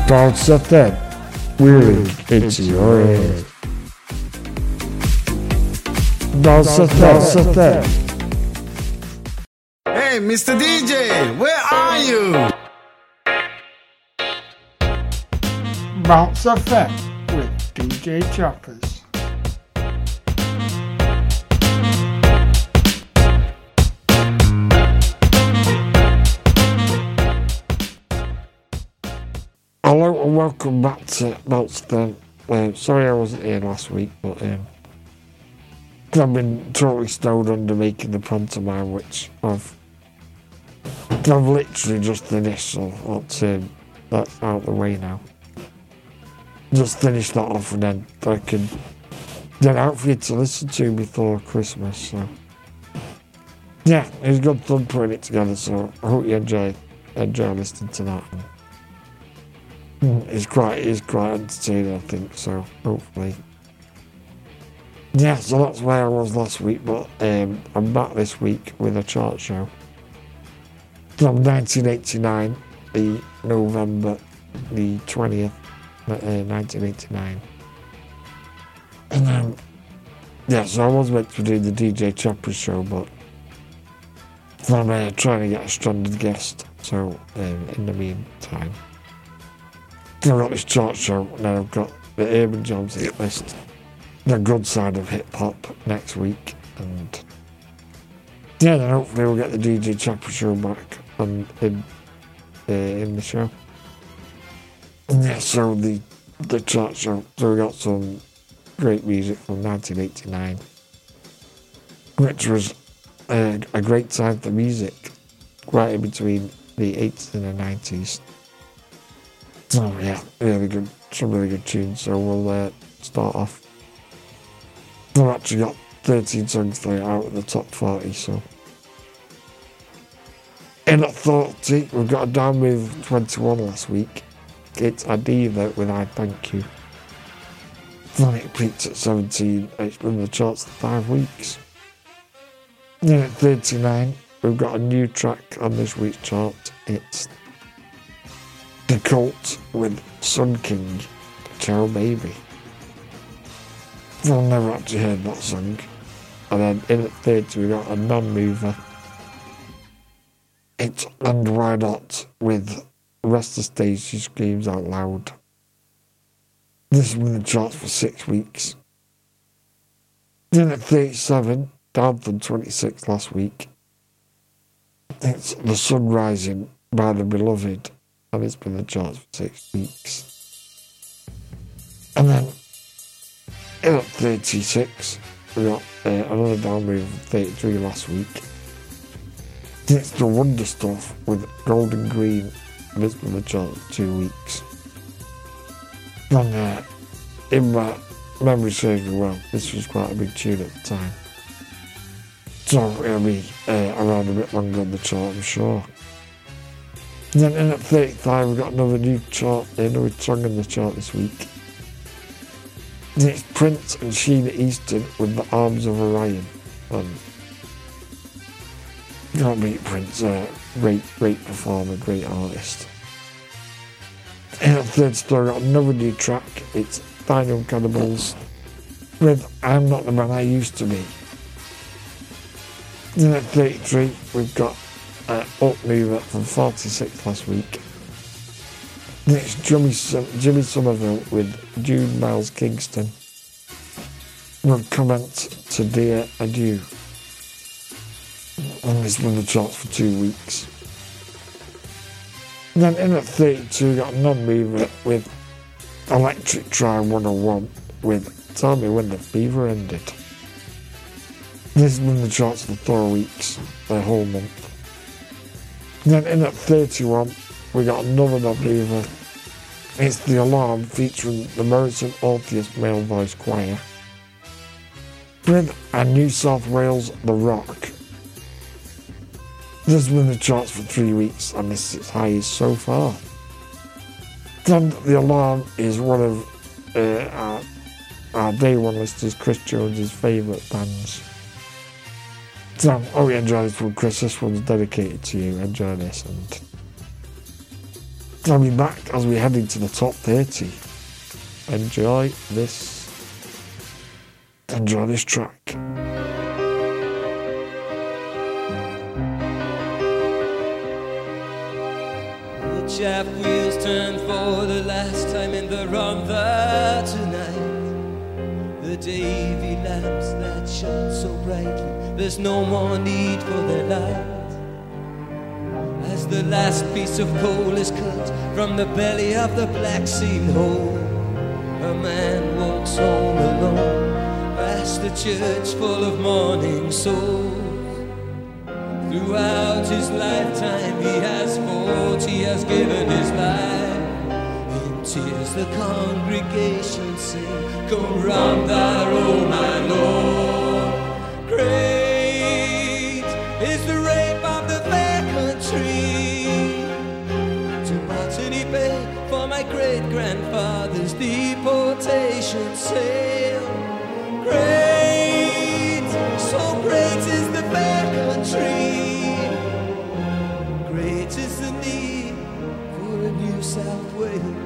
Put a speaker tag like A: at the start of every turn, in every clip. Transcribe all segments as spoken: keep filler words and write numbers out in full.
A: Don't set that wheeling into your head. Don't set that, set that.
B: Hey, Mister D J, where are you?
A: Bounce Effect with D J Choppers. Hello and welcome back to Bounce Effect. Um, sorry I wasn't here last week, but um, I've been totally snowed under making the pantomime, which I've, I've literally just finished, so that's, um, that's out of the way now. Just finish that off and then I can get out for you to listen to before Christmas. So yeah, it was good fun putting it together, so I hope you enjoy enjoy listening to that. It's quite it's quite entertaining, I think, so hopefully. Yeah, so that's where I was last week, but um, I'm back this week with a chart show from nineteen eighty-nine, the November the twentieth. Uh, nineteen eighty-nine. And um, yeah, so I was meant to do the D J Choppers show, but I'm uh, trying to get a stranded guest, so um, in the meantime, I've got this chart show, and then I've got the Urban Jams hit list, the good side of hip hop next week, and yeah, then hopefully we'll get the D J Choppers show back on, in, uh, in the show. Yeah, so the the chart show, so we got some great music from nineteen eighty-nine, which was uh, a great time for music, right in between the eighties and the nineties. So yeah, really good, some really good tunes. So we'll uh, start off. We've actually got thirteen songs there out of the top forty. So in at thirty, we've got a down move twenty-one last week. It's a diva with I Thank You. Then it peaked at seventeen, it's been in the charts for five weeks. Then at thirty-nine, we've got a new track on this week's chart. It's The Cult with Sun King, Ciao Baby. I've never actually heard that song. And then in at thirty, we've got a non-mover. It's And Why Not with The Rest of the Stage She Screams Out Loud. This has been in the charts for six weeks. Then at thirty-seven, down from twenty-six last week, it's The Sun Rising by The Beloved, and it's been in the charts for six weeks. And then in at thirty-six, we got uh, another down move from thirty-three last week. It's The Wonder Stuff with Golden Green. And it's been in the chart for two weeks. And uh, in my memory serves me well, this was quite a big tune at the time. So it'll be uh, around a bit longer on the chart, I'm sure. And then in at thirty-five, we've got another new chart, another song in the chart this week. And it's Prince and Sheena Easton with The Arms of Orion. And can't beat Prince, uh, great, great performer, great artist. In at thirty-three, we've got another new track. It's Daniel Cannibals with I'm Not the Man I Used to Be. In at thirty-three, we've got uh, Up Mover from forty-six last week. And it's Jimmy, Jimmy Somerville with June Miles Kingston. With Comment to Dear Adieu. And it's been in the charts for two weeks. And then in at thirty-two, we got a non-mover with Electric Try one oh one with Tell Me When the Fever Ended. This has been in the charts for four weeks, the whole month. And then in at thirty-one, we got another non-mover. It's The Alarm featuring the Morrison Orpheus Male Voice Choir with a New South Wales The Rock. This has been in the charts for three weeks and this is its highest so far. Then The Alarm is one of uh, our, our day one listeners, Chris Jones's favourite bands. So, oh, you enjoy this one, Chris. This one's dedicated to you. Enjoy this. And I'll be back as we head into the top thirty. Enjoy this. Enjoy this track.
C: The chaff wheels turn for the last time in the run there tonight. The Davy lamps that shone so brightly, there's no more need for their light. As the last piece of coal is cut from the belly of the black sealed hole, a man walks home alone past the church full of mourning souls. Throughout his lifetime he has fought, he has given his life. In tears the congregation sing, come round there, oh my Lord. Great is the rape of the fair country. To Botany Bay for my great-grandfather's deportation sail. Great, so great is the fair country. Great is the need for a New South Wales.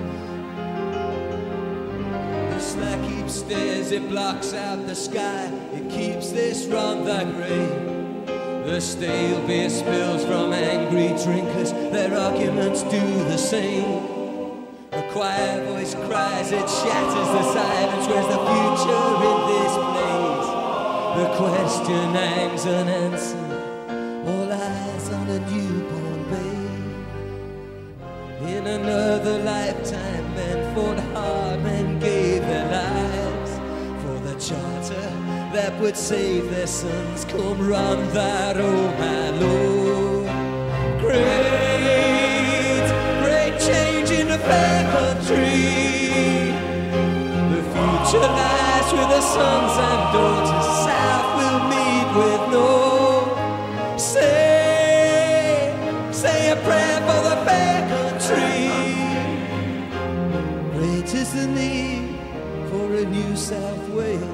C: The slack heap stares, it blocks out the sky, it keeps this run that grey. The stale beer spills from angry drinkers, their arguments do the same. A quiet voice cries, it shatters the silence. Where's the future in this place? The question hangs unanswered, all eyes on a newborn babe. In another lifetime, men fought hard, men gave their lives for the charter that would save their sons. Come run that, oh my Lord. Great, great change in the fair country. The future lies with the sons and daughters. South will meet with no. Say, say a prayer for the fair country. Great is the need for a New South Wales.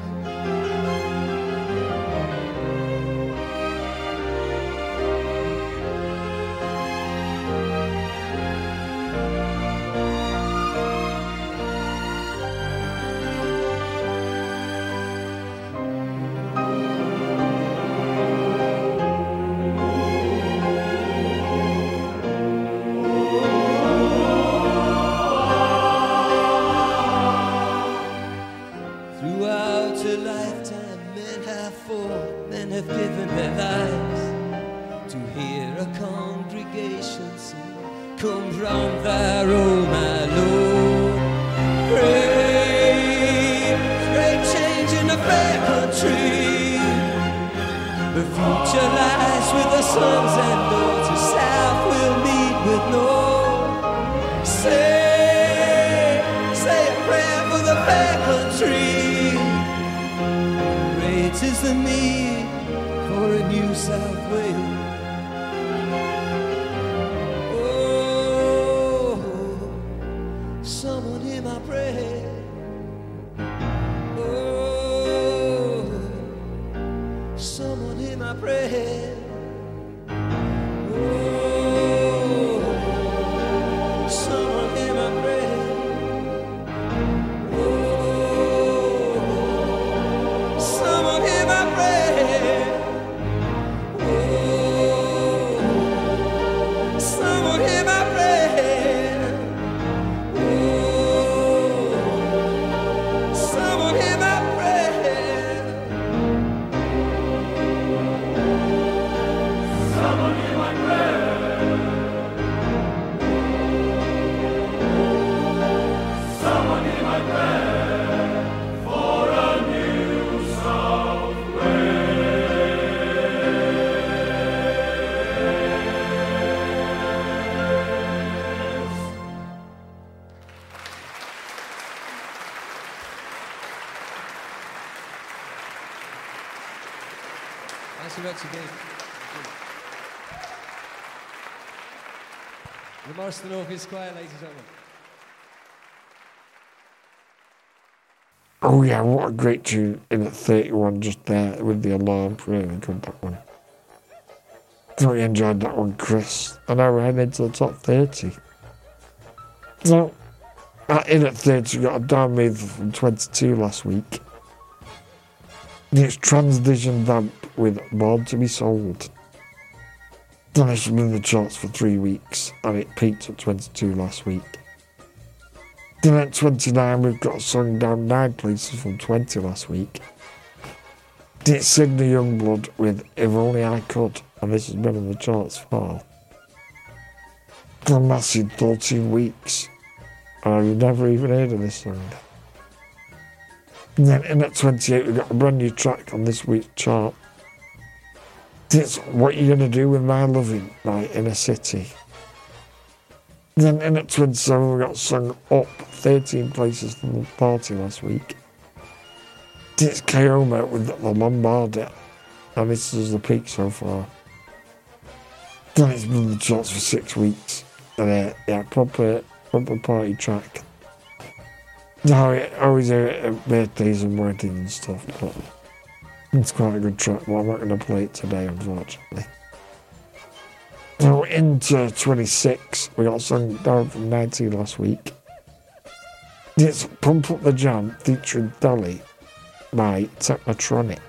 C: The Morriston Orchid Square, ladies and gentlemen.
A: Oh yeah, what a great tune in at thirty-one just there with the alarm. Really good, that one. Thought you enjoyed that one, Chris. And now we're heading into the top thirty. So, uh, in at thirty, we got a Dan Mather from twenty-two last week. It's Transvision Vamp with Born to Be Sold. Then it's been in the charts for three weeks, and it peaked at twenty-two last week. Then at twenty-nine, we've got a song down nine places from twenty last week. It's Sydney Youngblood with If Only I Could, and this has been in the charts for a massive fourteen weeks. And I've never even heard of this song. And then in at twenty-eight, we've got a brand new track on this week's chart. It's What You Gonna Do With My Loving by Inner City. Then in at twenty-seven, we got sung up thirteen places from the party last week. It's Kaoma with The Lombardia, and this is the peak so far. Then it's been in the charts for six weeks, and uh, yeah, proper, proper party track. Now, I always hear it at birthdays and weddings and stuff, but it's quite a good track, but I'm not going to play it today, unfortunately. So into twenty-six, we got a song down from nineteen last week. It's Pump Up the Jam featuring Dolly by Technotronic.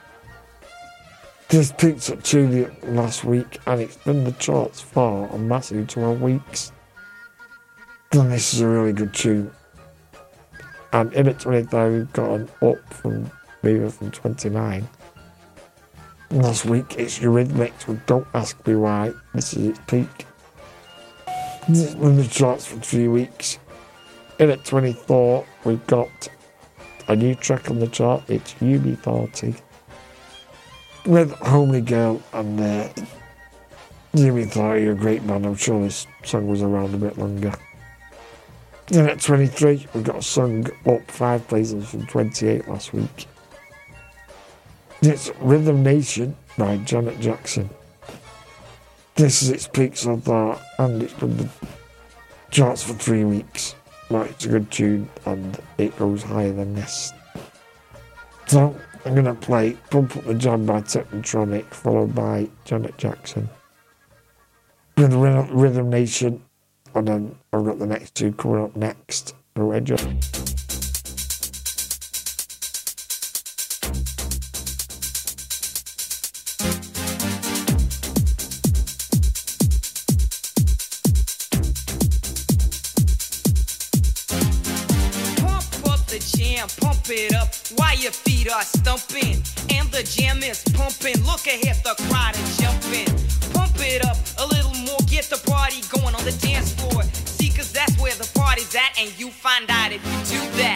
A: This peaked at two last week, and it's been in the charts for a massive twelve weeks. And this is a really good tune. And in at twenty-five, we've got an up from Beaver from twenty-nine. Last week, it's Eurythmics with Don't Ask Me Why. This is its peak. This has been in the charts for three weeks. In at twenty-four, we've got a new track on the chart. It's U B forty with Homely Girl, and uh, U B forty are a great band. I'm sure this song was around a bit longer. Then at twenty-three, we've got a song up five places from twenty-eight last week. It's Rhythm Nation by Janet Jackson. This is its peak so far, and it's been the charts for three weeks. But it's a good tune, and it goes higher than this. So, I'm going to play Pump Up the Jam by Technotronic, followed by Janet Jackson with Rhythm Nation, and then I've got the next two coming up next. So enjoy.
D: Pump it up while your feet are stumping and the jam is pumping. Look ahead, the crowd is jumping. Pump it up a little more, get the party going on the dance floor. See, cause that's where the party's at, and you find out if you do that.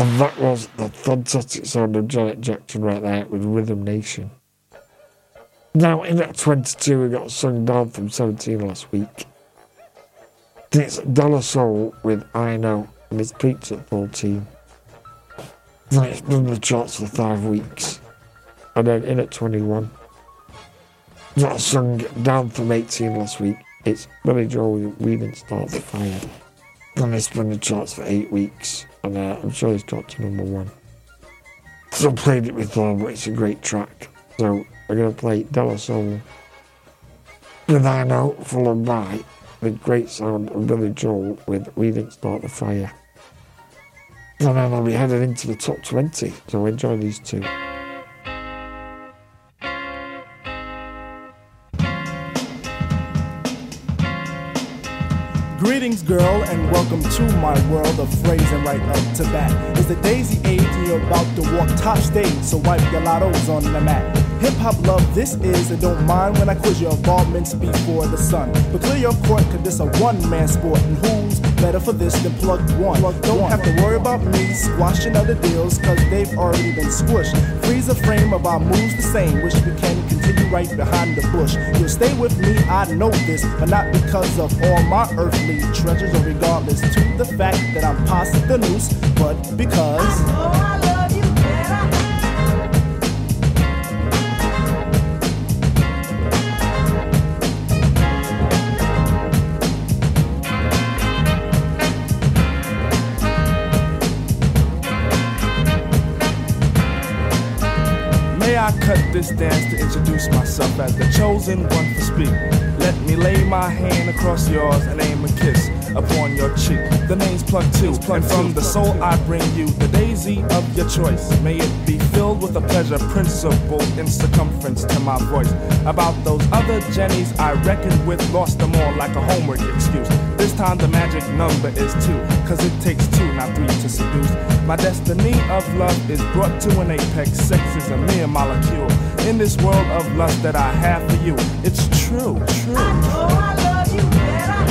A: And that was the fantastic sound of Janet Jackson right there with Rhythm Nation. Now, in at twenty-two, we got a song down from seventeen last week. It's Dollar Soul with I Know, and it's peaked at fourteen. Then it's been in the charts for five weeks. And then in at twenty-one, we got a song down from eighteen last week. It's Billy Joel with We Didn't Start the Fire. And it's been in the charts for eight weeks. And uh, I'm sure it's got to number one. So I played it before, but it's a great track. So we're going to play Dollar Soul with I Know, followed by the great sound of Billy Joel with We Didn't Start the Fire. And then I'll be headed into the top twenty, so enjoy these two.
E: Greetings, girl, and welcome to my world of phrasing right up to bat. It's the daisy age and you're about to walk top stage, so wipe your lottos on the mat. Hip-hop love this is, and don't mind when I quiz your involvements before the sun. But clear your court, cause this a one-man sport, and who's better for this than plug one? Plug don't one. Have to worry about me squashing other deals, cause they've already been squished. Freeze a frame of our moves the same, wish we can continue right behind the bush. You'll stay with me, I know this, but not because of all my earthly treasures, or regardless to the fact that I'm past the noose, but because I know I love you better. May I cut this dance to introduce myself as the chosen one for speak. Let me lay my hand across yours and aim a kiss upon your cheek. The name's Plug Two, and from the soul I bring you the daisy of your choice. May it be filled with a pleasure principle in circumference to my voice. About those other Jennies I reckoned with, lost them all like a homework excuse. This time the magic number is two, cause it takes two, not three to seduce. My destiny of love is brought to an apex. Sex is a mere molecule in this world of lust that I have for you. It's true, true. I know I love you better.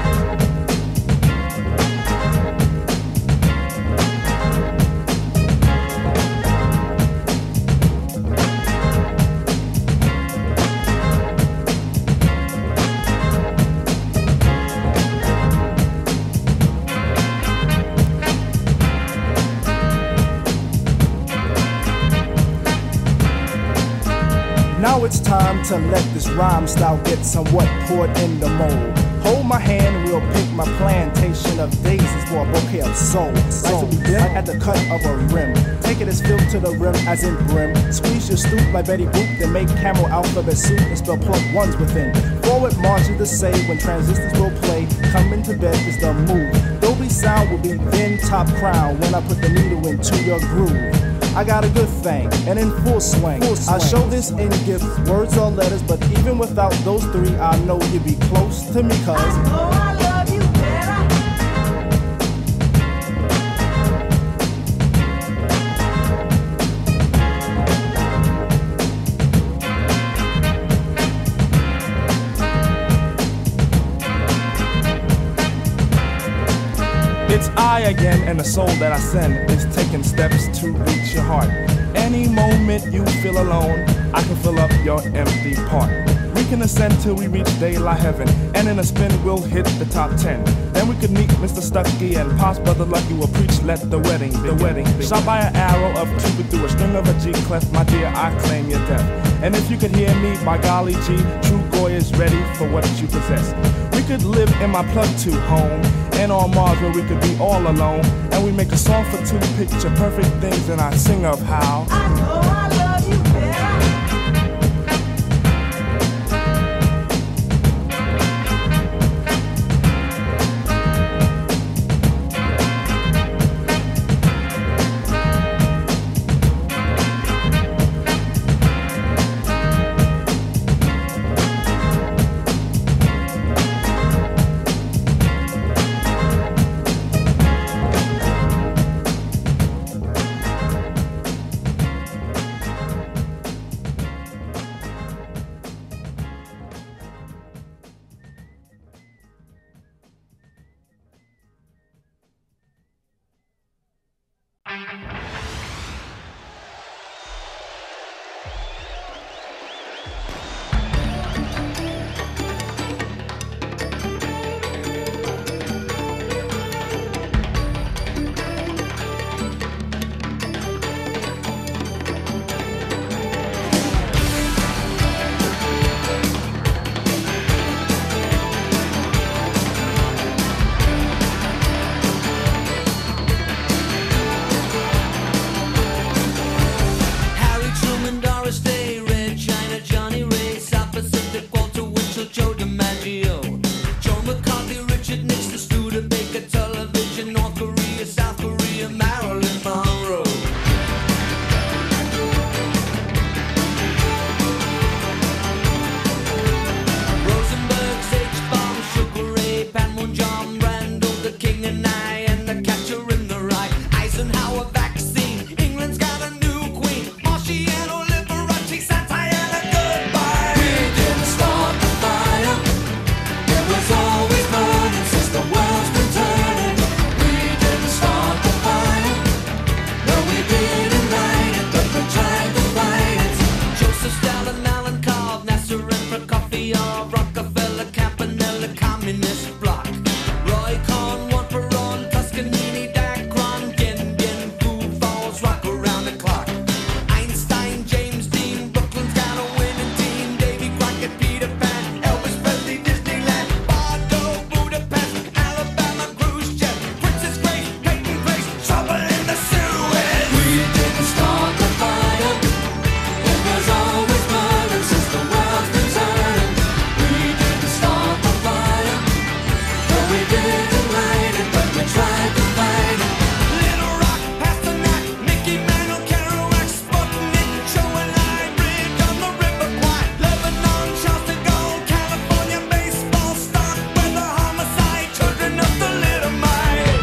E: Now it's time to let this rhyme style get somewhat poured in the mold. Hold my hand and we'll pick my plantation of daisies for a bouquet of soul. Nice to begin at the cut of a rim. Take it as filled to the rim as in brim. Squeeze your stoop like Betty Boop, then make camel alphabet soup and spell plug ones within. Forward march is the say when transistors will play. Come into bed is the move. Dolby sound will be then top crown when I put the needle into your groove. I got a good thing, and in full swing. full swing. I show this in gifts, words or letters, but even without those three, I know you'd be close to me, cause I know I love you better. It's I again, and the soul that I send is taking steps to reach your heart. Any moment you feel alone, I can fill up your empty part. We can ascend till we reach daylight heaven, and in a spin we'll hit the top ten. Then we could meet Mister Stucky and Pop's brother Lucky will preach, let the wedding, the wedding. Shot by an arrow of Cupid through a string of a G clef, my dear, I claim your death. And if you could hear me, by golly G, True Goy is ready for what you possess. We could live in my Plug Two home, and on Mars where we could be all alone. And we make a song for two picture perfect things, and I sing of how I know I love you better.
C: Harry Truman, Doris Day, Red China, Johnny Ray, South Pacific, Walter Winchell, Joe DiMaggio, Joe McCarthy, Richard Nixon, Studebaker, television, North Korea, South Korea, Marilyn Monroe. Rosenberg, H-Bomb, Sugar Ray, Panmon, John Randall, the King and I, and the Catcher in the Rye, Eisenhower vaccine, England's got a new queen, Marciano, Liberace, Santana, goodbye. We didn't start the fire, it was always burning since the world's been turning. We didn't start the fire, no we didn't light it, but we tried to fight it. Joseph Stalin, Alan Cobb, Nasser and Prokofiev, Rockefeller, Campanella, Communist Bloc, Roy Cohn, Juan Perón, Toscanini, Dacron, Dien Bien, Fu Falls, rock around the clock. Einstein, James Dean, Brooklyn's got a winning team, Davy Crockett, Peter Pan, Elvis Presley, Disneyland, Bordeaux, Budapest, Alabama, Khrushchev, Princess Grace, Peyton Place, trouble in the Suez. We didn't start the fire, it was always burning since the world's been turning. We didn't start the fire, no we didn't light it, but we tried to fight it. Little Rock, Pasternak, Mickey Mantle, Kerouac, Sputnik, Show and Line, Bridge on the River Kwai, Lebanon, Charleston Gold, California, baseball, stock, weather, homicide, children of the little mite.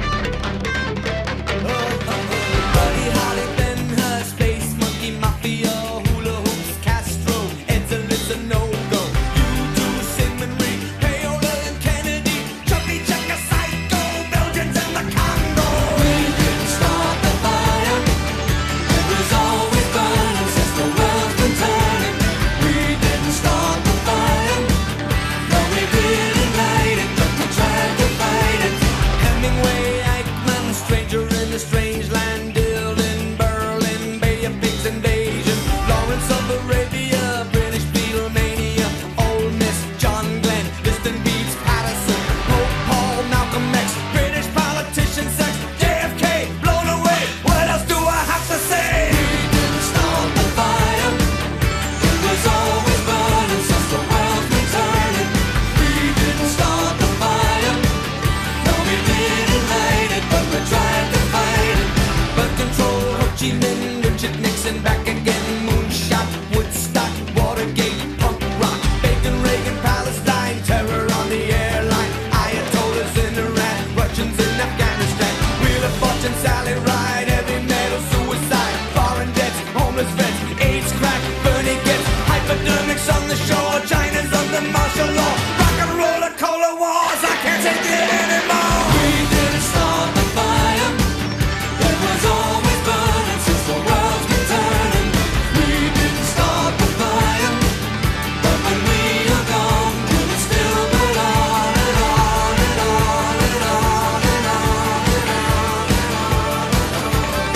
C: Buddy Holly, Ben Hur, Space Monkey, Mafia, Hula Hoops, Castro, Edsel is a no-go. You do Sigmund Reed, Paola and Kennedy, Chubby Checker, Psycho, Belgians and the Congo. We didn't start the fire, it was always burning since the world's been turning. We didn't start the fire, no we didn't light it, but we tried to fight it. Hemingway, Eichmann, Stranger in a Strange Land, Dylan, Berlin, Bay of Pigs invasion, Lawrence of Arabia, British Beatlemania, Ole Miss, John Glenn, Liston Beats, Patterson, Pope Paul, Malcolm X, British politician, sex, J F K, blown away. What else do I have to say? We didn't start the fire, it was always burning since the world's been turning. We didn't start the fire, no we didn't light it, but we tried to fight it. Birth control, Ho Chi Minh, Richard Nixon, back again, moonshot, Woodstock, Watergate, punk rock, Bacon, Reagan, Palestine, terror on the airline, Ayatollahs in Iran, Russians in Afghanistan, Wheel of Fortune, Sally Ride, heavy metal, suicide, foreign debts, homeless vets, AIDS, crack, Bernie gets, hypodermics on the shore, China's under martial law, rock and roll, cola wars, I can't take it anymore. We didn't start the fire, it was always burning since the world's been turning. We didn't start the fire, but when we are gone, will it still burn on and on and on and on and on and on and on?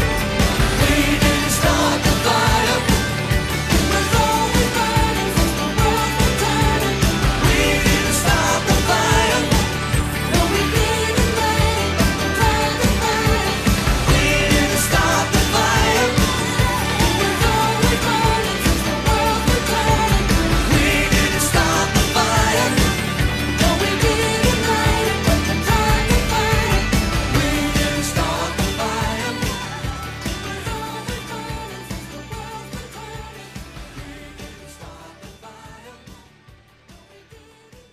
C: We didn't start the fire, it was always burning since the world's been turning. We didn't start the fire, no we didn't light it, but we tried to fight it. We didn't start the fire, it was always burning since the world's been turning. We didn't start the fire, no we didn't light it, but we tried to fight it. We didn't start the fire, it was always burning since the world's been turning. We didn't start the fire, no we didn't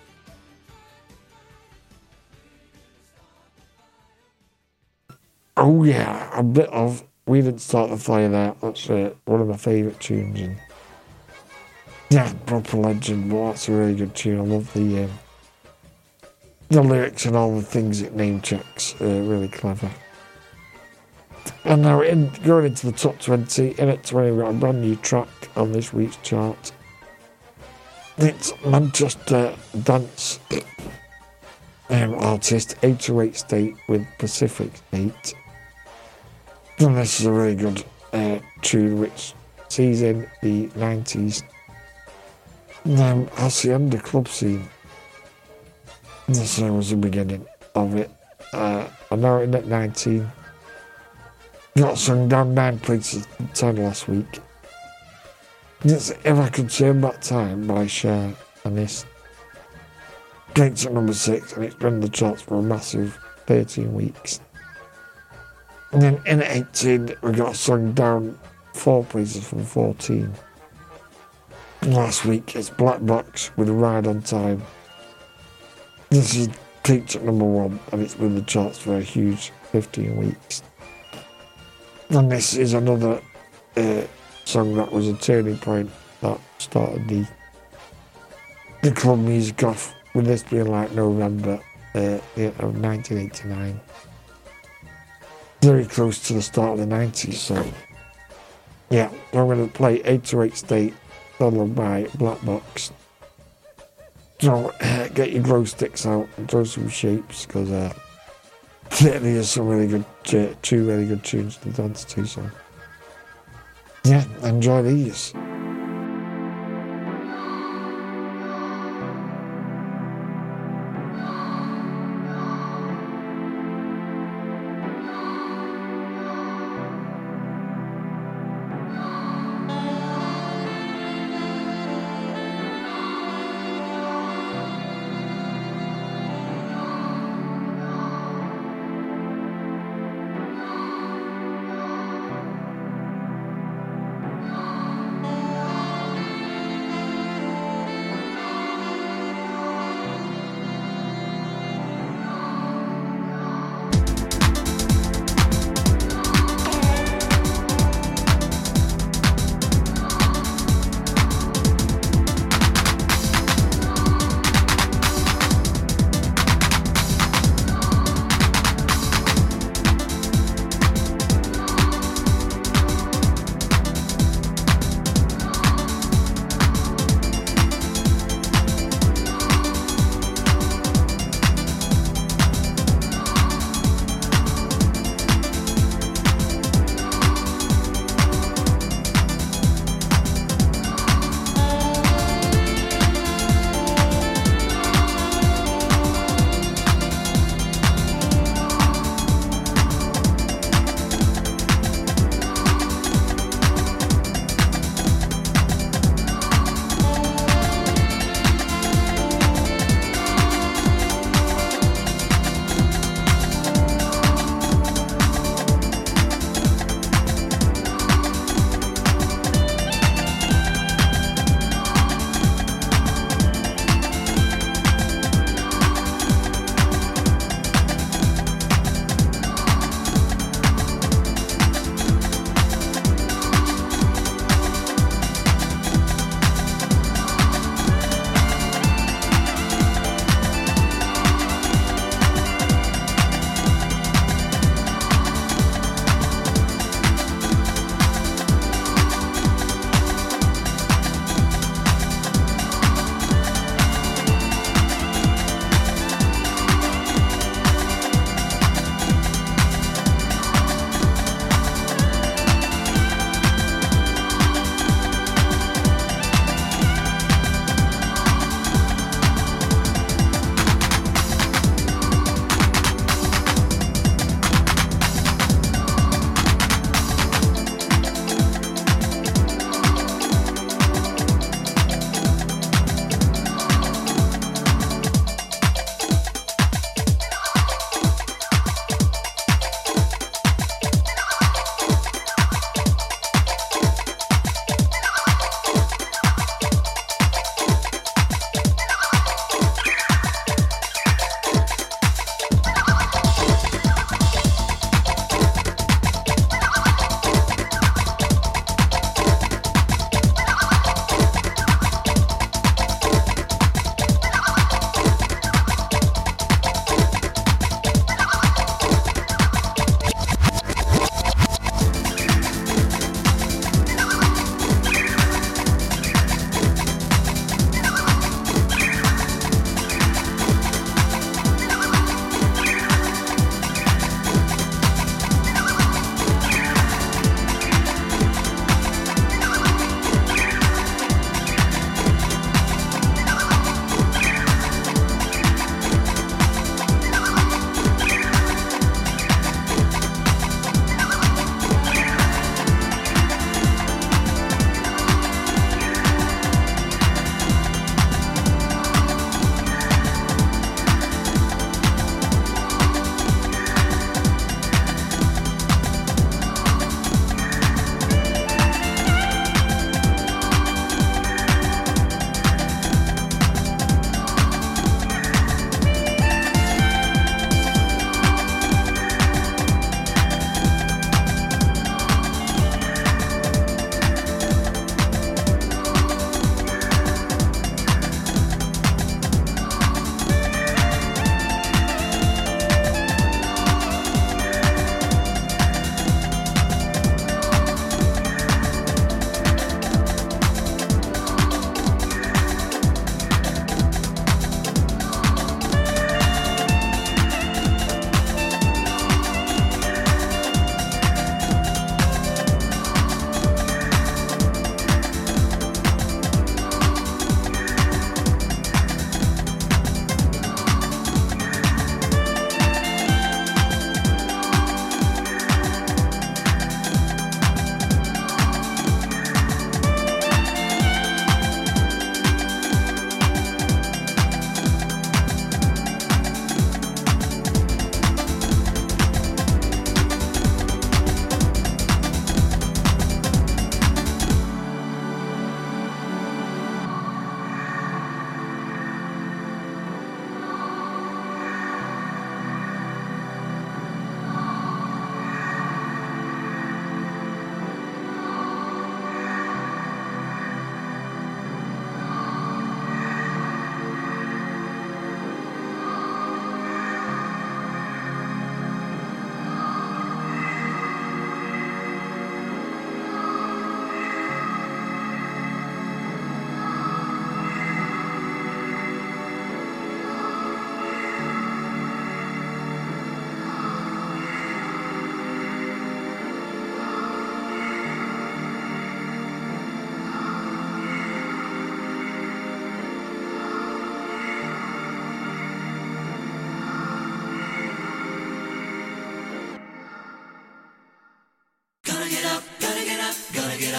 A: Oh yeah, a bit of We Didn't Start the Fire there. That's uh, one of my favourite tunes. And yeah, proper legend, but that's a really good tune. I love the um, the lyrics and all the things it name checks. Uh, really clever. And now in going into the top twenty, in at twenty, we've got a brand new track on this week's chart. It's Manchester dance um, artist eight oh eight State with Pacific State. And this is a really good uh, tune which sees in the nineties. Then Hacienda club scene. This was the beginning of it. Uh, I know in at nineteen. Got sung down nine places from ten last week. It's If I Could Turn Back Time by Cher, and this breaks at number six, and it's been in the charts for a massive thirteen weeks. And then in at eighteen, we got sung down four places from fourteen. And last week, it's Black Box with Ride on Time. This is peaked at number one, and it's been in the charts for a huge fifteen weeks. And this is another uh, song that was a turning point that started the the club music off, with this being like November uh, of nineteen eighty-nine. Very close to the start of the nineties, so yeah, I'm going to play eight oh eight State, followed by Black Box. So uh, get your glow sticks out and throw some shapes, because uh, there's some really good, uh, two really good tunes to dance to, so yeah, enjoy these.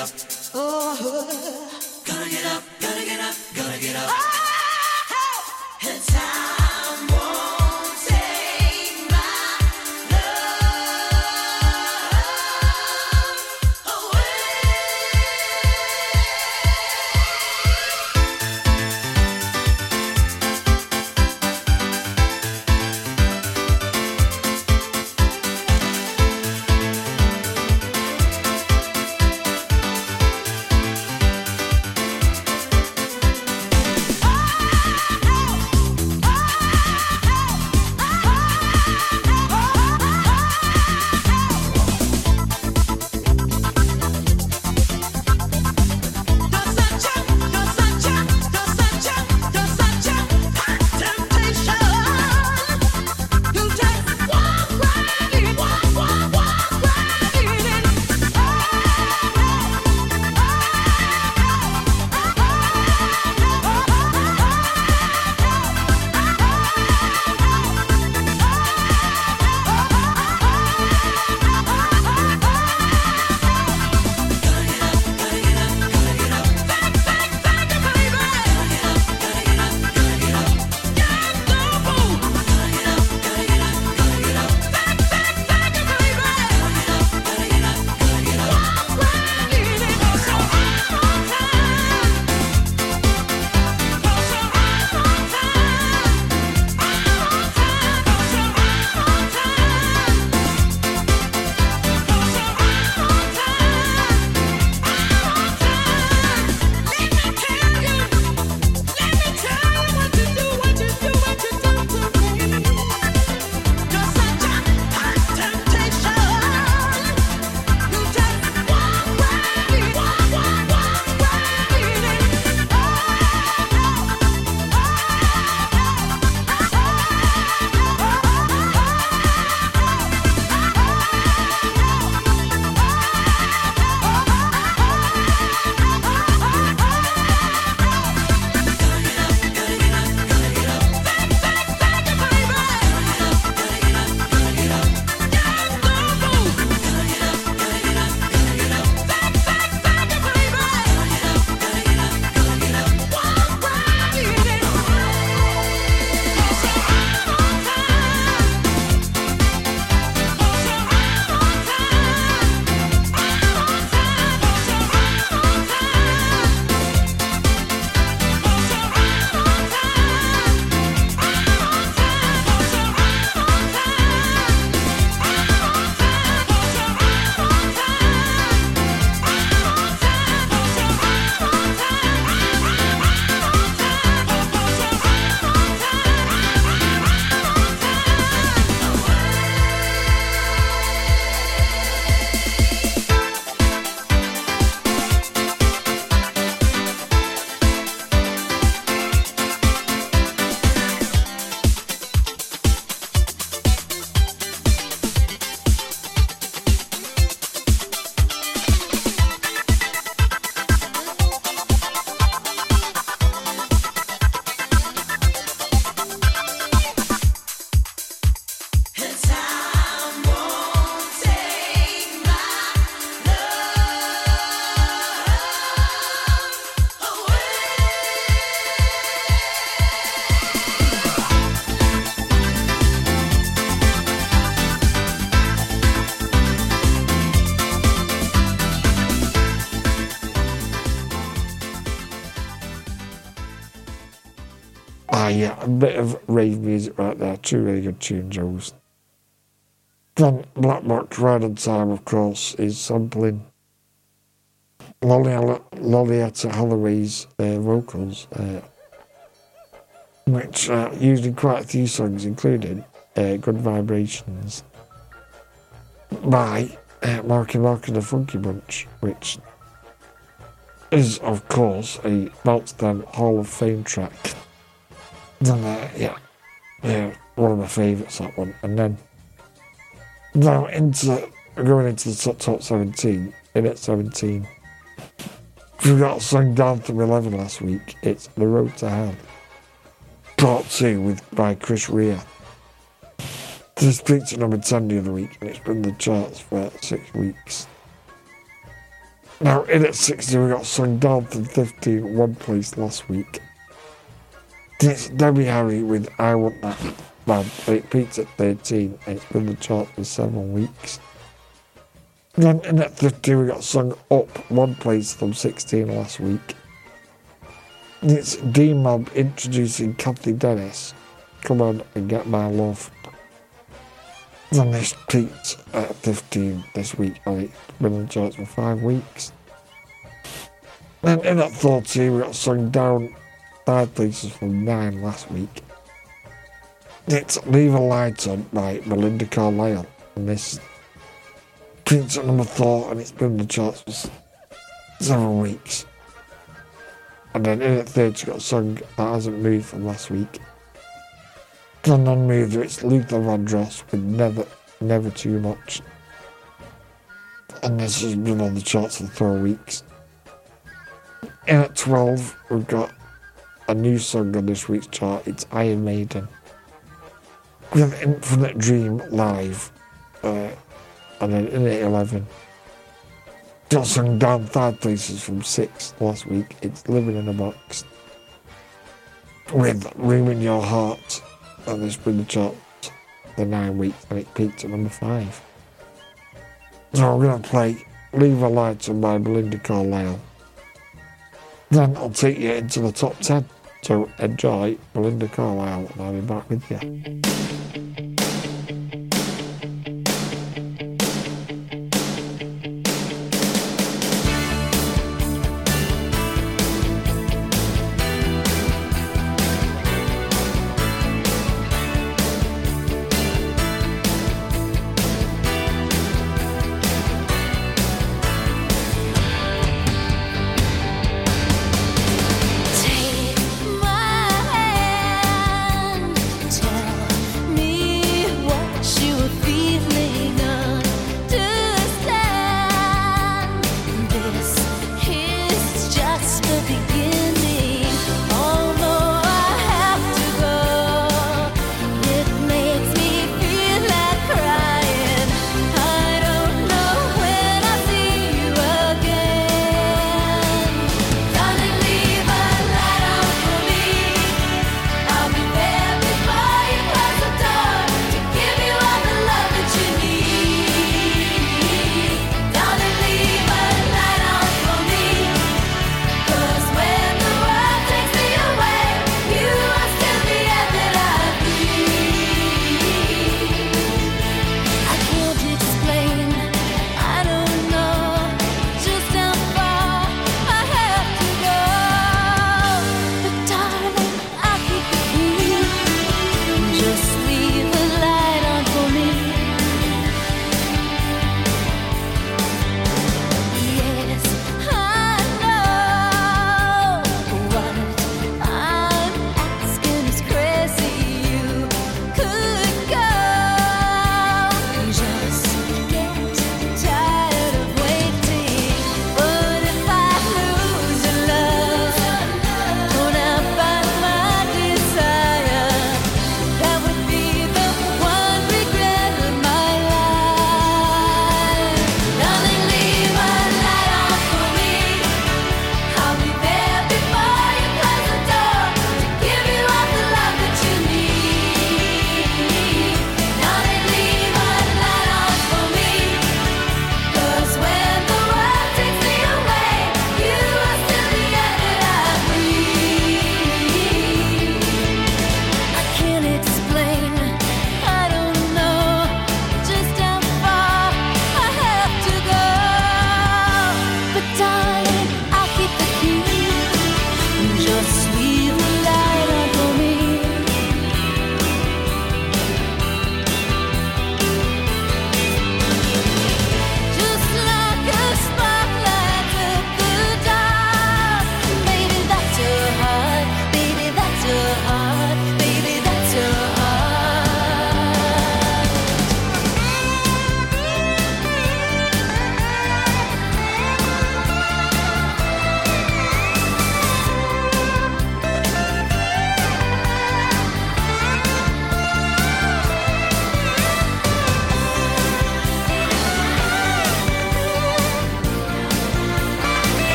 C: up. Oh, gonna get up, gonna get up, gonna get up. Oh, and time won't take my love away.
A: Ah, yeah, a bit of rave music right there. Two really good tunes, those. Then Black Box Ride on Time, of course, is sampling Lollietta Holloway's uh, vocals, uh, which are used in quite a few songs, including uh, Good Vibrations by uh, Marky Mark and the Funky Bunch, which is, of course, a Meltdown Hall of Fame track. And, uh, yeah, yeah, one of my favourites, that one. And then, now into, going into the top, top seventeen, in at seventeen, we got a song down from eleven last week. It's The Road to Hell, part two with, by Chris Rea. This peaked at number ten the other week, and it's been in the charts for six weeks. Now, in at sixteen, we got sung down from fifteen, one place last week. It's Debbie Harry with I Want That Man, and it peaked at thirteen, and it's been in the chart for seven weeks. Then in at fifteen, we got sung up one place from sixteen last week. It's D-Mob introducing Kathy Dennis, Come On and Get My Love. Then this peaked at fifteen this week, and it's been in the charts for five weeks. Then in at fourteen, we got sung down five places from nine last week. It's Leave a Light On by Melinda Carlisle, and this peaked at number four, and it's been in the charts for seven weeks. And then in at third, she got a song that hasn't moved from last week. The non-mover, it's Luther Vandross with Never, Never Too Much. And this has been on the charts for four weeks. In at twelve, we've got a new song on this week's chart. It's Iron Maiden with Infinite Dream Live. Uh, and then in at eleven, got sung down five places from six last week. It's Living in a Box with Room in Your Heart, and it's been the chart for nine weeks, and it peaked at number five. So I'm going to play Leave a Light On by Melinda Carlisle. Then I'll take you into the top ten. So enjoy Melinda Carlisle, and I'll be back with you.
F: Take my hand, tell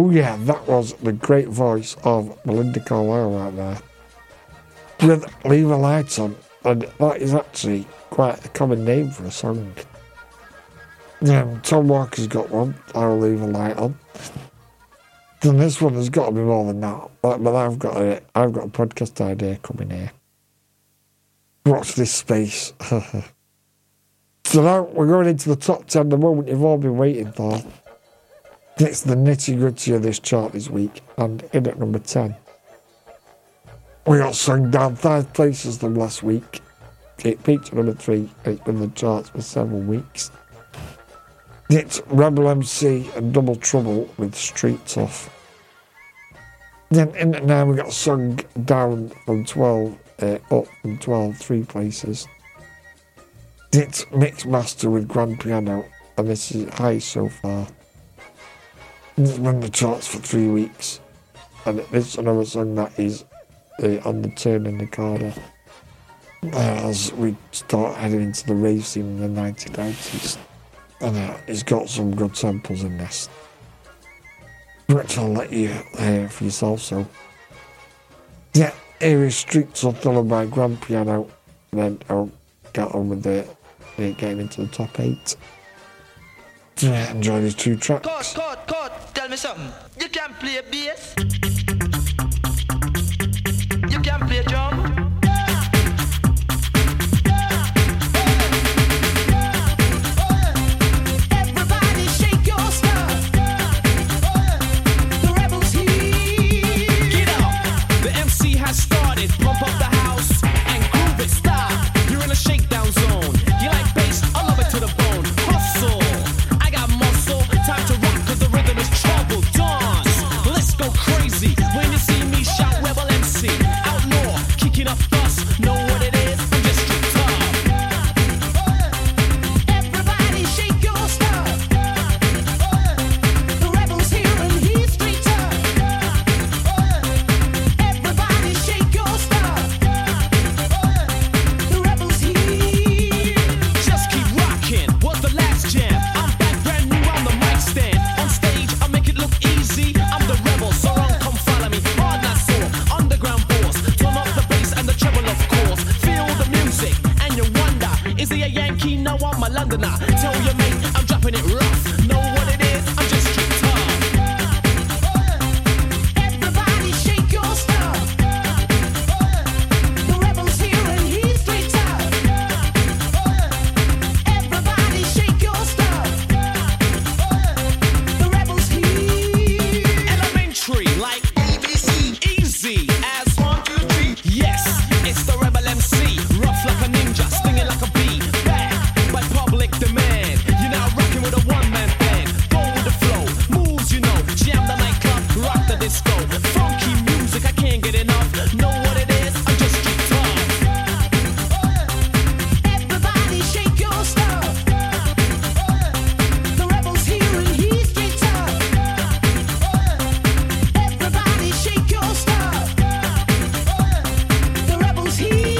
A: Oh yeah, that was the great voice of Melinda Carlisle right there. With Leave a Light On, and that is actually quite a common name for a song. Yeah, Tom Walker's got one, I'll Leave a Light On. Then this one has got to be more than that. But, but I've got a I've got a podcast idea coming here. Watch this space. So now we're going into the top ten, the moment you've all been waiting for. It's the nitty-gritty of this chart this week, and in at number ten. We got sung down five places from last week. It peaked at number three, and it's been in the charts for several weeks. It's Rebel M C and Double Trouble with Street Tough. Then in at nine we got sung down from twelve, uh, up from twelve, three places. It's Mixmaster with Grand Piano, and this is high so far. It's been in the charts for three weeks, and it's another song that is uh, on the turn in the corner uh, as we start heading into the rave scene in the nineteen nineties. And uh, it's got some good samples in this, which I'll let you hear for yourself. So, yeah, here is Street Tough followed by Grand Piano, and then I'll get on with the uh, getting into the top eight. So, yeah, enjoy these two tracks.
F: Cut, cut, cut. Tell me something. You can play bass. You can play drum.
G: Pump up the house and groove it, stop. You're in a shakedown zone. You like bass, I love it to the bone. Hustle, I got muscle. Time to rock cause the rhythm is trouble. Dance, let's go crazy. When you see me shout Rebel M C. Out north, kicking up dust. Know what it is? I'm just street tough.
H: Everybody shake your stuff. The rebel's here and he's street tough. Everybody shake your stuff.
G: No, I'm a Londoner. Tell your mate I'm dropping it rough. Know what it is? I'm just street tough.
H: Everybody shake your stuff. The rebel's here and he's street tough. Everybody shake your stuff. The rebel's here.
G: Elementary, like A B C. Easy as one, two, three. Yes, it's the Rebel M C. Rough like a ninja, stinging like a bee. By public demand, you're now rocking with a one-man band. Go with the flow, moves you know. Jam the nightclub, rock the disco. Funky music, I can't get enough. Know what it is? I'm just street tough.
H: Everybody shake your stuff. The rebel's here and he's street tough. Everybody shake your stuff. The rebel's here.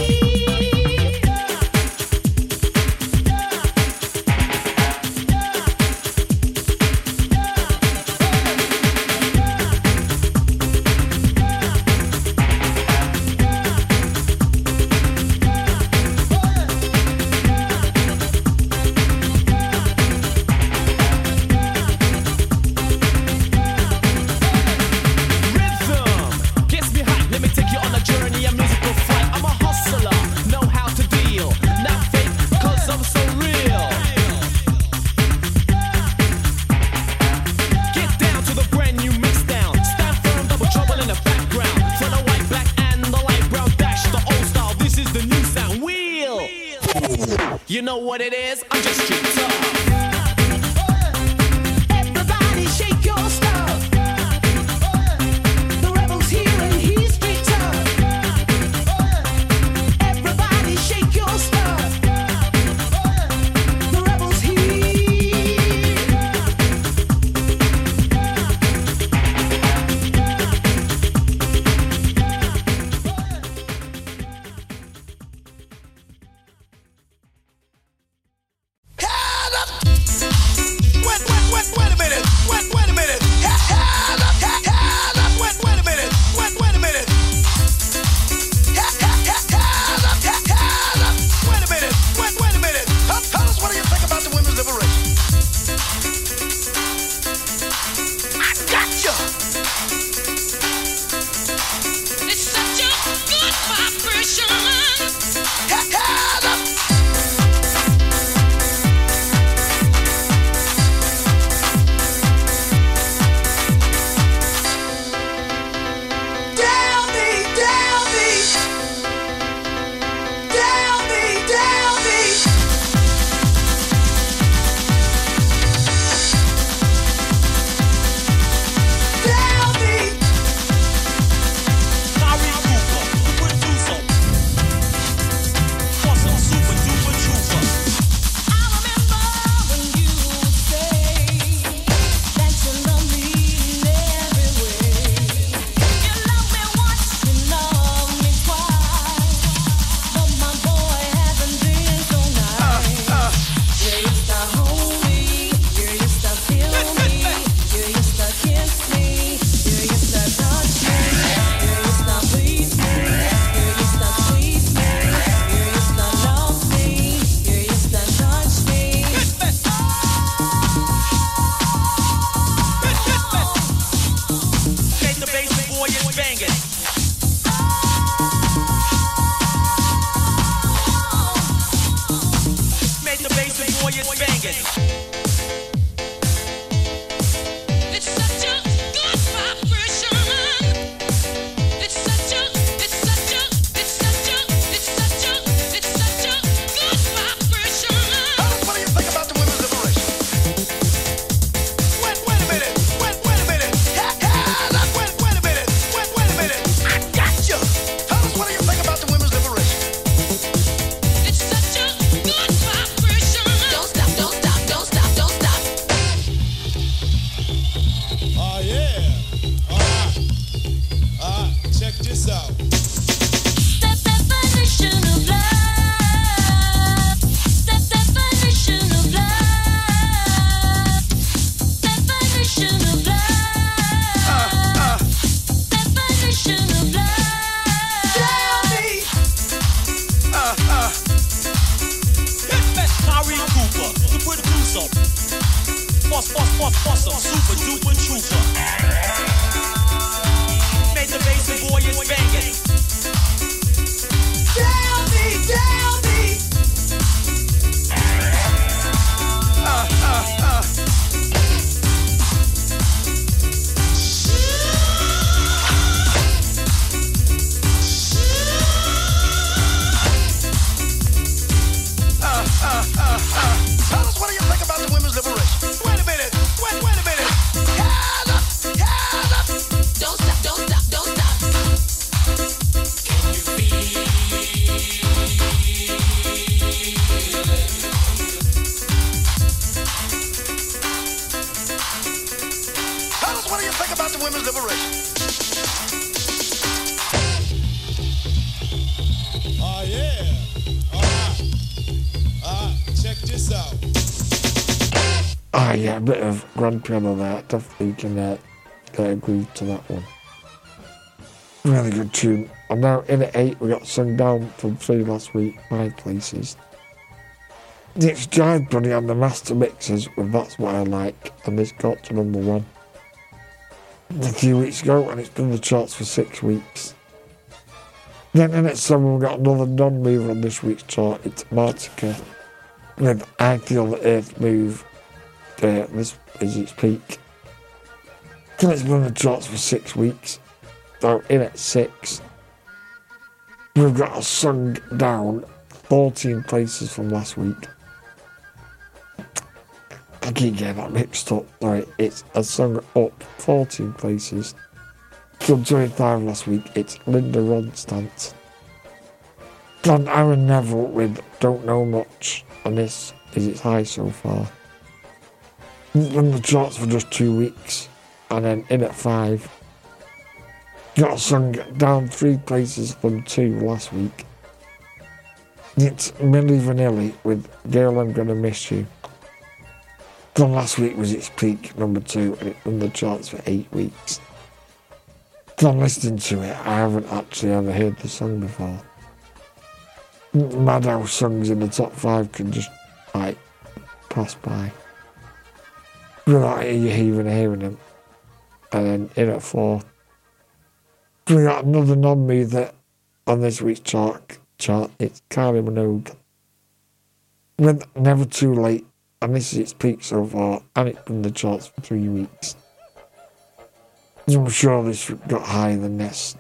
G: Rhythm gets me hype. Let me take you on a journey, a musical flight. I'm a hustler, know how to deal. Not fake, cause I'm so real. Get down to the brand new mix down. Stand firm, Double Trouble in the background. For the white, black, and the light brown dash. The old style, this is the new sound. Wheel. You know what it is? I'm just street tough.
H: Everybody shake your stuff. The rebel's here and he's street tough. Everybody shake your stuff. The rebel's here.
F: Head up.
G: banging. Made the bass and warriors banging.
H: It's such a good vibration. It's such a, it's such a, it's such a, it's such a, it's such a good vibration.
B: What do you think about the women's liberation? Wait, wait a minute. Wait, wait a minute. Yeah, yeah, look, wait, wait a minute. Wait, wait a minute. I got you. Fellas, what do you think about the women's liberation?
H: It's such a good vibration. Don't stop, don't stop, don't stop, don't stop.
I: Oh yeah. All right. All right. Check this out.
H: The definition of love. The definition of love. Definition of love. Definition of love.
B: Tell me. Uh, uh.
G: Hitman Tyree Cooper, the producer. Boss, boss, boss, bosser, super duper trooper. Made the bass and warriors banging.
B: Tell me, tell me. Uh, uh, uh. Uh, uh, uh, uh. Fellas, what do you think about the women's liberation? Wait a minute. Wait, wait a minute. Hands up, hands up.
H: Don't stop, don't stop, don't stop.
B: Fellas, what do you think about the women's liberation?
I: Oh yeah. All right. All right. Check this out.
A: Ah, yeah, a bit of grand piano there. Definitely can uh, uh, agree to that one. Really good tune. And now in at eight, we got Sung Down from three last week, five places. It's Jive Bunny on the master mixes with That's What I Like, and this got to number one a few weeks ago, and it's been in the charts for six weeks. Then in at seven, we got another non-mover on this week's chart. It's Martica with I Feel the Earth Move. Uh, this is its peak. Then it's been in the charts for six weeks. So in at six, we've got a Sung Down, fourteen places from last week. I keep getting that mixed up. Sorry, it's a Sung Up, fourteen places. From twenty-five last week, it's Linda Ronstadt. Then Aaron Neville with Don't Know Much, and this is its high so far. In the charts for just two weeks, and then in at five, got a Sung down three places from two last week. It's Milli Vanilli with Girl I'm Gonna Miss You. Then last week was its peak, number two, and it's in the charts for eight weeks. Then listening to it, I haven't actually ever heard the song before. Mad how songs in the top five can just, like, pass by without you even hearing them. And then in at four, we got another non-mover on this week's chart. chart. It's Kylie Minogue with Never Too Late, and this is its peak so far, and it's been in the charts for three weeks. I'm sure this got higher than this.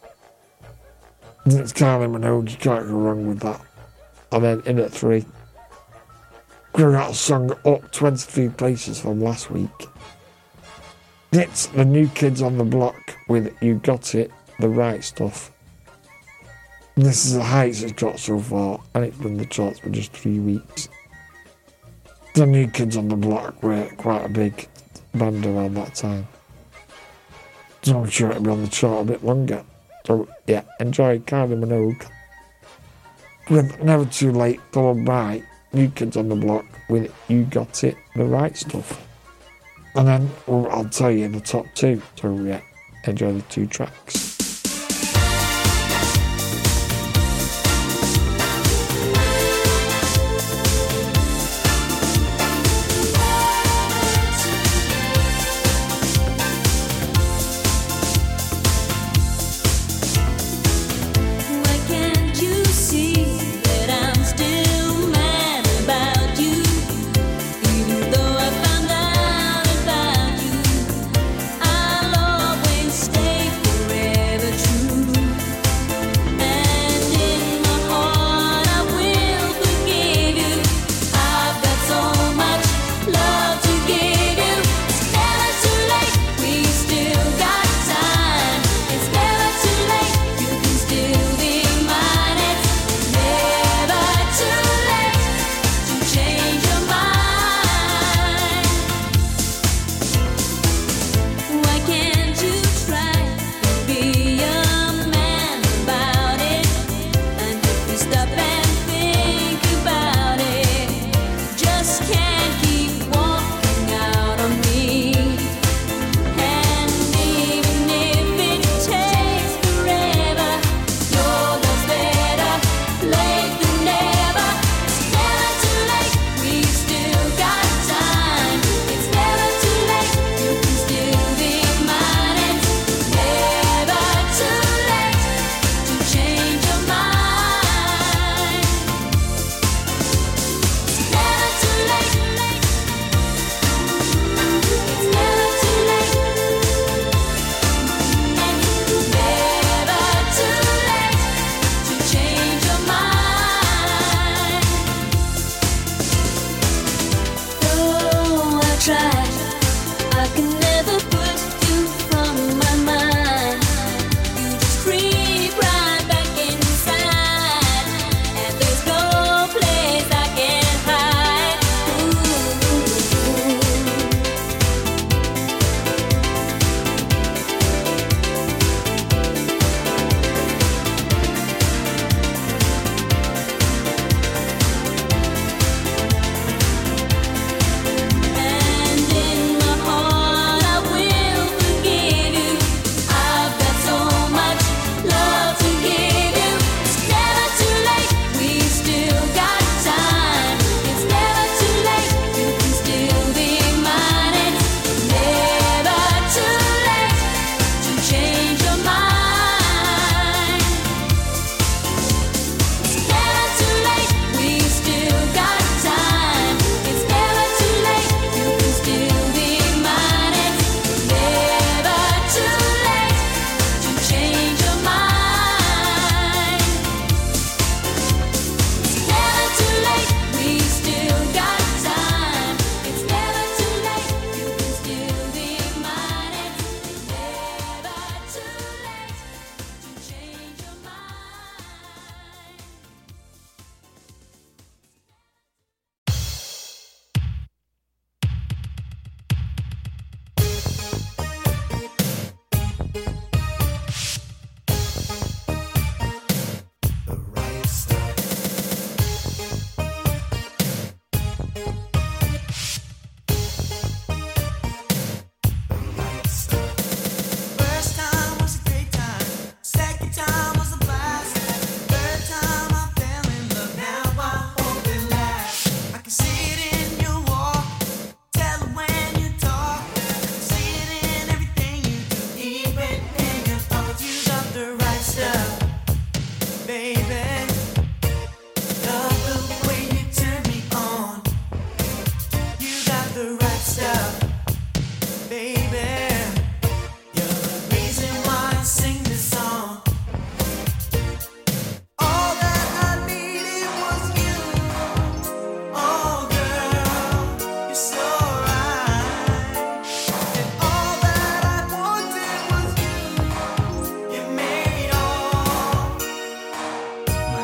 A: It's Kylie Minogue, you can't go wrong with that. And then in at three, we got a song up twenty-three places from last week. It's the New Kids on the Block with You Got It, The Right Stuff. This is the highest it's got so far, and it's been in the charts for just three weeks. The New Kids on the Block were quite a big band around that time. So I'm sure it'll be on the chart a bit longer. So yeah, enjoy Kylie Minogue with Never Too Late, followed by New Kids on the Block with You Got It, The Right Stuff. And then well, I'll tell you the top two. So yeah, enjoy the two tracks.
J: Why can't you see that I'm still mad about you? Even though I found out about you, I'll always stay forever true. And in my heart I will forgive you. I've got so much love to give you. It's never too late, we still got time. It's never too late, you can still be mine. It's never too late to change your mind. Why can't you try to be a man about it? And if you stop and think about it, just can't keep walking out on me. And even if it takes forever, your love's better late than never. It's never too late, we still got time. It's never too late, you can still be mine. It's never too late to change your mind. It's never too late. It's never too late. Never too late to change your mind. Though I try, I can never put you from my mind. You just creep right back inside, and there's no place I can hide. Ooh. And in my heart I will forgive you. I've got so much love to give you. It's never too late, we still got time. It's never too late, you can still be mine. It's never too late to change your mind. It's never too late, we still got time. It's never too late, you can still be mine. It's never too late to change your mind. It's never too late, we still got time. It's never too late, you can still be mine. It's never too late to change your mind.
K: First time was a great time. Second time was a blast. Third time I fell in love. Now I hope it lasts. I can see it in your walk. Tell it when you talk. See it in everything you do. Even in your thoughts, you got the right stuff, baby. Love the way you turn me on. You got the right stuff, baby. You're the reason why I sing this song. All that I needed was you. Oh, girl, you're so right. And all that I wanted was you. You made it all.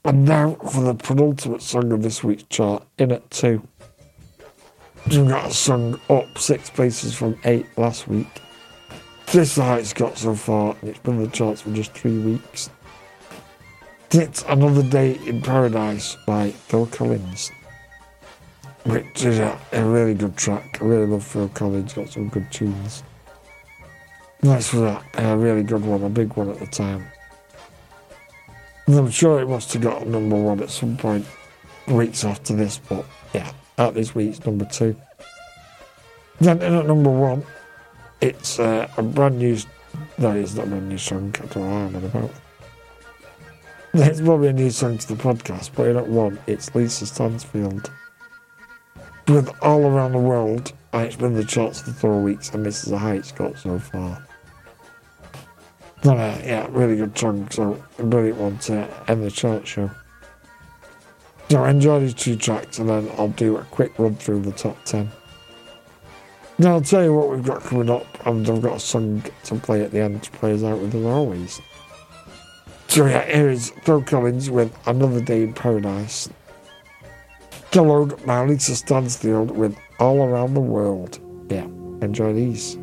A: And now for the penultimate song of this week's chart, in at two. We've got a song up six places from eight last week. This is how it's got so far, and it's been in the charts for just three weeks. It's Another Day in Paradise by Phil Collins, which is a, a really good track. I really love Phil Collins, got some good tunes. Nice for that, a really good one, a big one at the time. And I'm sure it must have got number one at some point weeks after this, but yeah, at this week's number two. Then in at number one, it's uh, a brand new, no, it's not a brand new song, I don't know what I'm on about. It's probably a new song to the podcast, but in at one, it's Lisa Stansfield with All Around the World, and it's been in the charts for four weeks, and this is how it's got so far. But uh, yeah, really good song, so a brilliant one to end the chart show. So enjoy these two tracks, and then I'll do a quick run through the top ten. Now I'll tell you what we've got coming up, and I've got a song to play at the end to play us out with as always. So yeah, here is Phil Collins with Another Day in Paradise, followed by Lisa Stansfield with All Around the World. Yeah, enjoy these.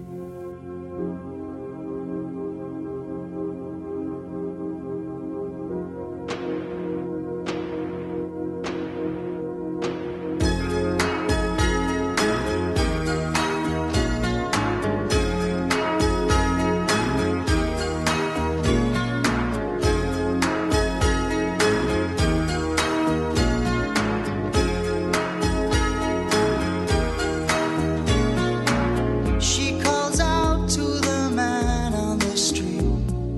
K: She calls out to the man on the street.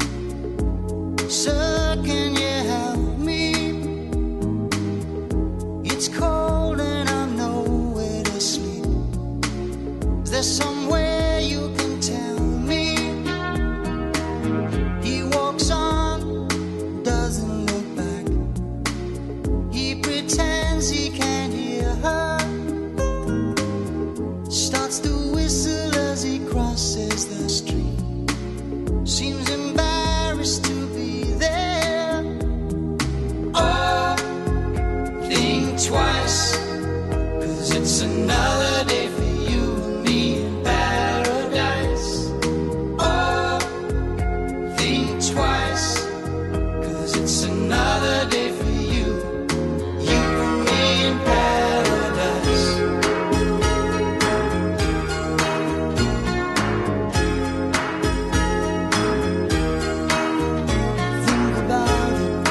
K: Sir, can you help me? It's cold and I'm nowhere to sleep. Is there somewhere you can tell me? He walks on, doesn't look back. He pretends he can't hear her. Starts to whistle as he crosses the street. Seems embarrassed to be there. Oh, think twice, 'cause it's another day for you and me in paradise. Oh, think twice, 'cause it's another day for you, you and me in paradise. Think about it.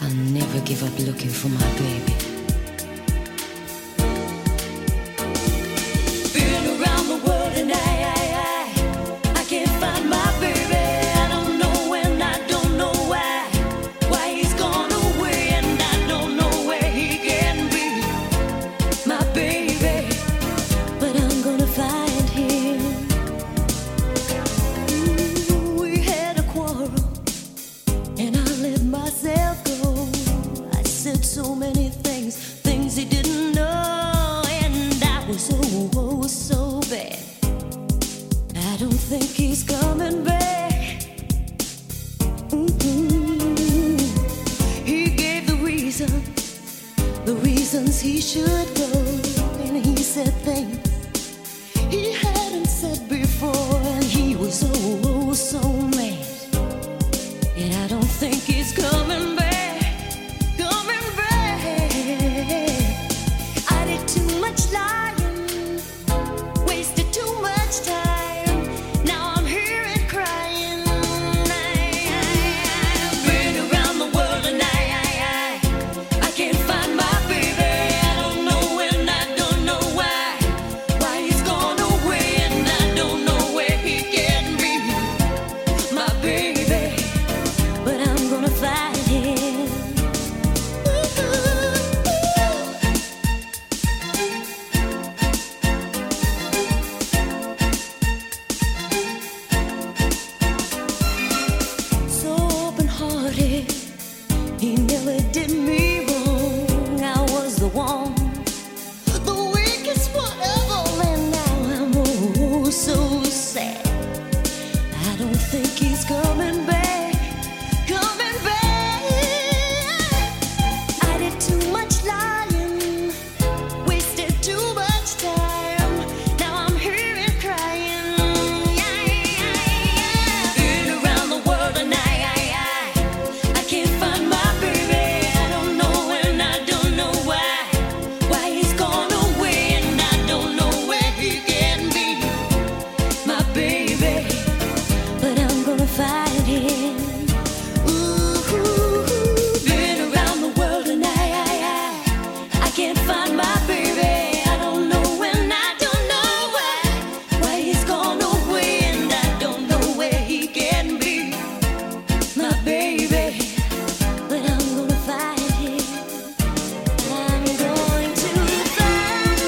J: I'll never give up looking for my baby. Been around the world and I, I, I, I can't find my baby. I don't know when, I don't know why, why he's gone away, and I don't know where he can be, my baby. But I'm gonna find him. Ooh, we had a quarrel, and I let myself go. I said so many things, things he didn't know, and I was oh, oh so bad. I don't think he's coming back. Mm-mm. He gave the reason, the reasons he should go, and he said things he hadn't said before, and he was oh, oh so mad. And I don't think he's coming back, coming back. I did too much lying, wasted too much time. Now I'm here and crying. I've been around the world and I, I, I, I can't find my baby. I don't know when, I don't know why, why he's gone away, and I don't know where he can be, my baby. But I'm gonna find him. So open-hearted, he never did me wrong. I was the one, the weakest one ever, and now I'm oh so sad. I don't think he's coming back, coming back. I did too much lying, wasted too much time. Now I'm here and crying. Been around the world and I, I, I, I can't find my baby. I don't know when, I don't know why, why he's gone away, and I don't know where he can be, my baby. But I'm gonna find him. Ooh, been around the world and I, I, I, I can't find my baby. I don't know when, I don't know why, why he's gone away, and I don't know where he can be, my baby. But I'm gonna find him. I'm going to find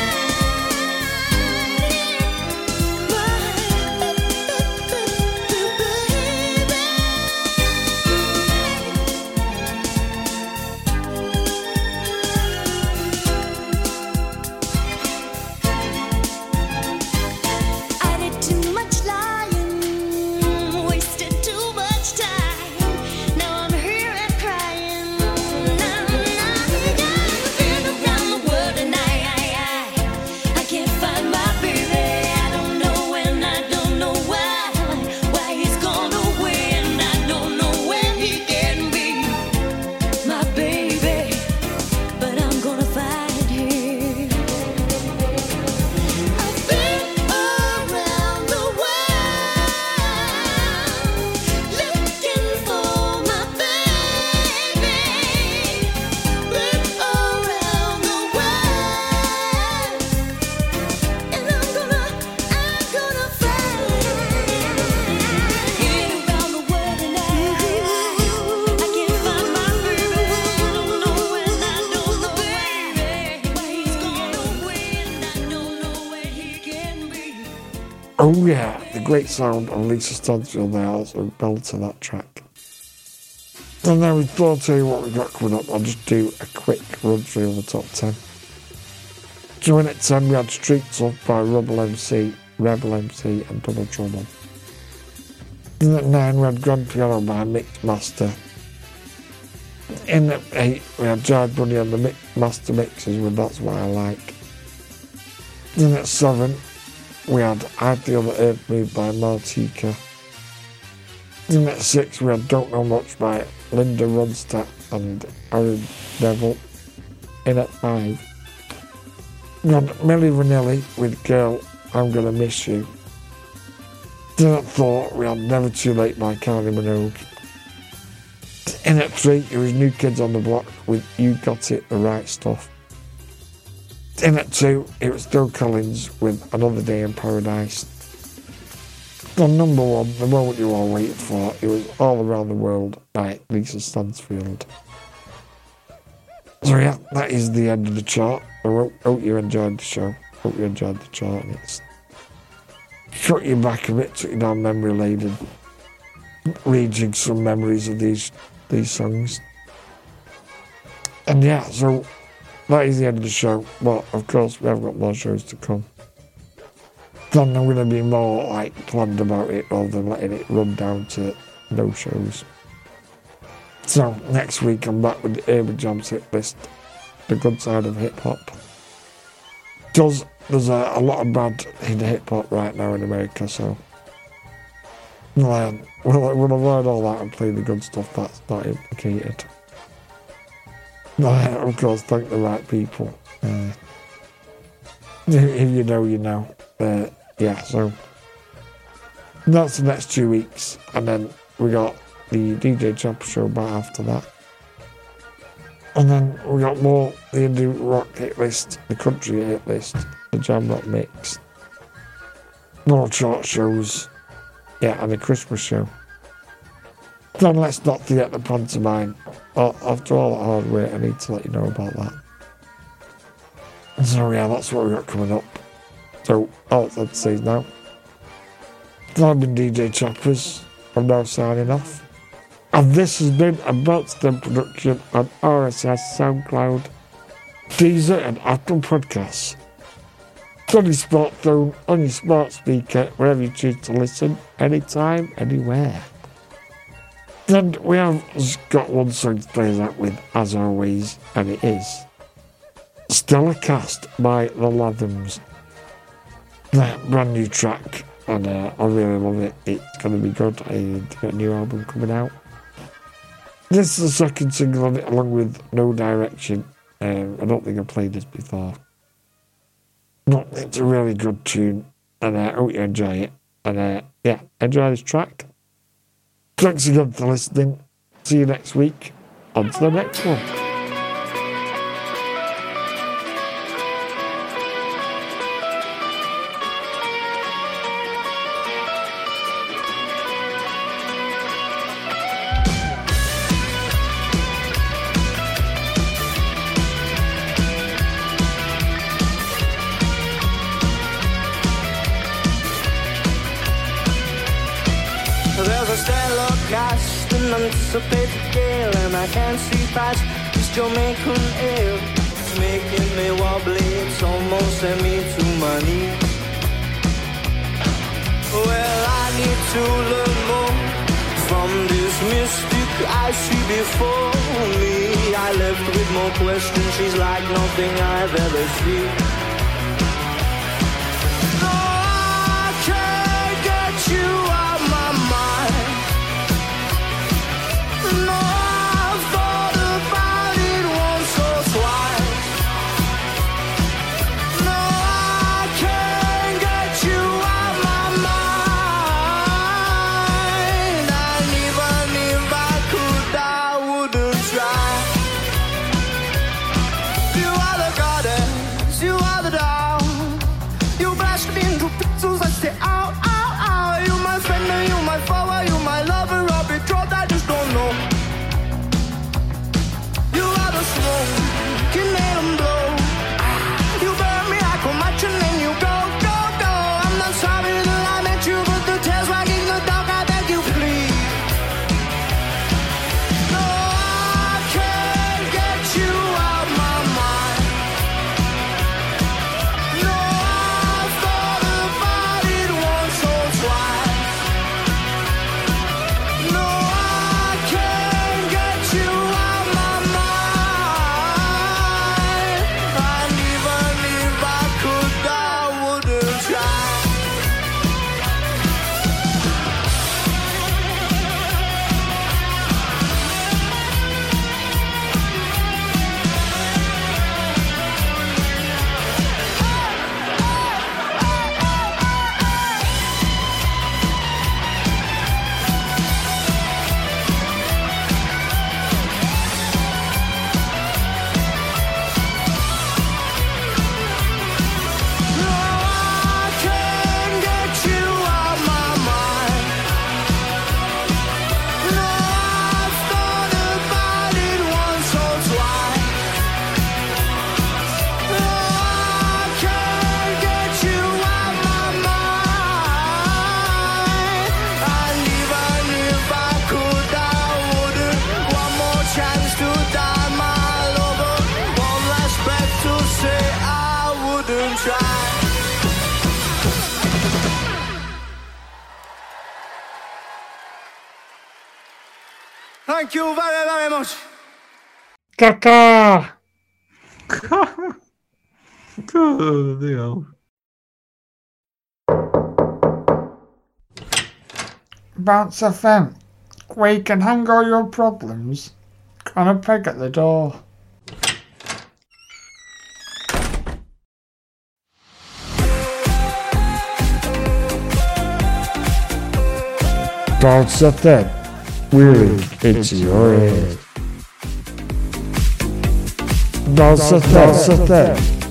J: I did too much lying, wasted too much time. Now I'm here and crying. Been around the world and I, I, I, I can't find my baby. I don't know when, I don't know why, why he's gone away, and I don't know where he can be, my baby. But I'm gonna find him. I've been around the world, looking for my baby. Been around the world, and I'm gonna, I'm gonna find him. Been around the world and I, I can't find my baby. I don't know when, I don't know where, why he's gone away, and I don't know where he can be.
A: Oh yeah, the great sound of Lisa Stansfield there, also bell to that track. And now before I tell you what we've got coming up, I'll just do a quick run through of the top ten. So in at ten we had Streets Off by Rebel M C, Rebel M C and Double Trouble. In at nine we had Grand Piano by Mixed Master. In at eight we had Jive Bunny and the Mix Master Mixes with That's What I Like. In at seven we had I Feel the Earth Move by Martika. In at six we had Don't Know Much by Linda Ronstadt and Aaron Neville. In at five we had Milli Vanilli with Girl, I'm Gonna Miss You. In at four we had Never Too Late by Kylie Minogue. In at three, it was New Kids on the Block with You Got It, The Right Stuff. In at two, it was Phil Collins with Another Day in Paradise. On number one, the moment you all waited for, it was All Around the World by Lisa Stansfield. So yeah, that is the end of the chart. I hope, hope you enjoyed the show. Hope you enjoyed the chart. And it's took you back a bit, took you down memory lane and rejig some memories of these these songs. And yeah, so that is the end of the show. But of course, we have got more shows to come. Then I'm going to be more like planned about it rather than letting it run down to no shows. So next week I'm back with the Urban Jams hit list, the good side of hip hop. Does there's a, a lot of bad in hip hop right now in America, so we'll, um, we'll, we'll avoid all that and play the good stuff that's not implicated. Uh, of course, thank the right people. Uh, if you know, you know. Uh, yeah, so that's the next two weeks, and then we got the D J Chopper show back after that. And then we got more the indie rock hit list, the country hit list, the jam rock mix, more short shows, yeah, and the Christmas show. Then let's not forget the pantomime. After all that hard work, I need to let you know about that. So yeah, that's what we got coming up. So all I'd say is now, I've been D J Choppers. I'm now signing off. And this has been a Beltston production on R S S, SoundCloud, Deezer and Apple Podcasts. It's on your smartphone, on your smart speaker, wherever you choose to listen, anytime, anywhere. Then we have got one song to play that with, as always, and it is Stellar Cast by The Lathams. Their brand new track, and uh, I really love it. It's going to be good. I've got a new album coming out. This is the second single on it, along with No Direction. Um, I don't think I've played this before. But it's a really good tune, and I uh, hope you enjoy it. And uh, yeah, enjoy this track. Thanks again for listening. See you next week. On to the next one.
K: There's a stellar cast, an anticipated gale, and I can't see past this Jamaican air. It's making me wobbly, it's almost sent me to my knees. Well, I need to learn more from this mystic I see before me. I left with more questions, she's like nothing I've ever seen. No, I can't get you out my mind. No, I've thought about it once or twice. No, I can't get you out my mind. And even if I could, I wouldn't try. You are the goddess, you are the doll. You blast me into pixels, I say ow, ow, ow. You my friend, you my foe, you my lover, or betrothed, I just don't know. You are the smoke, you made them blow. You burn me like a match and then you go, go, go. I'm not sorry that I met you, but the tail's wagging the dog, I beg you please. No, I can't get you out my mind. No, I've thought about it once or twice. No, I can't get you out my mind.
B: Thank you very, very much.
A: Kaka!
L: Oh, dear.
A: Bounce F M, where you can hang all your problems on a peg at the door. Bounce F M, really into your head. Bounce F M, Bounce F M.